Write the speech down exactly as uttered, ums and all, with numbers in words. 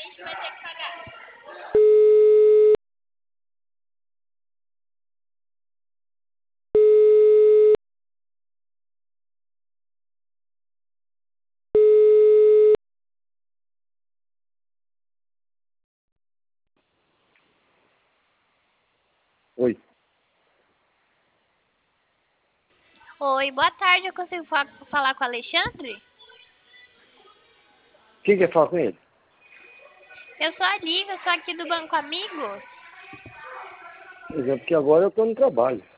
gente vai ter que pagar. Oi. Oi, boa tarde. Eu consigo fa falar com o Alexandre? Quem quer falar com ele? Eu sou a Lívia, eu sou aqui do Banco Amigos. Pois é, porque agora eu estou no trabalho.